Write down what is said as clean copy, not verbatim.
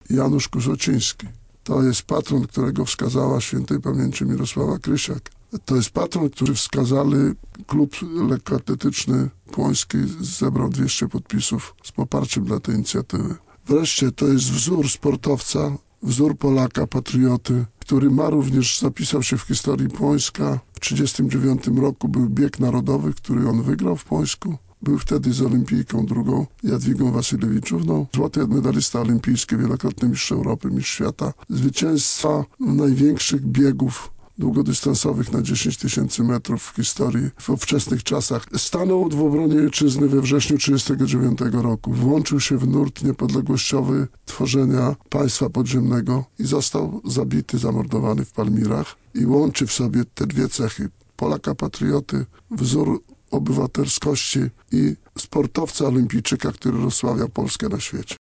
Janusz Kusociński. To jest patron, którego wskazała świętej pamięci Mirosława Krysiak. To jest patron, który wskazali klub lekkoatletyczny Płoński, zebrał 200 podpisów z poparciem dla tej inicjatywy. Wreszcie to jest wzór sportowca, wzór Polaka, patrioty, który ma również, zapisał się w historii Płońska. W 1939 roku był bieg narodowy, który on wygrał w Płońsku. Był wtedy z olimpijką drugą, Jadwigą Wasylewiczówną. Złoty medalista olimpijski, wielokrotny mistrz Europy, mistrz świata. Zwycięstwa największych biegów długodystansowych na 10 000 metrów w historii w ówczesnych czasach. Stanął w obronie ojczyzny we wrześniu 1939 roku. Włączył się w nurt niepodległościowy tworzenia państwa podziemnego i został zabity, zamordowany w Palmirach. I łączy w sobie te dwie cechy. Polaka patrioty, wzór obywatelskości i sportowca olimpijczyka, który rozsławia Polskę na świecie.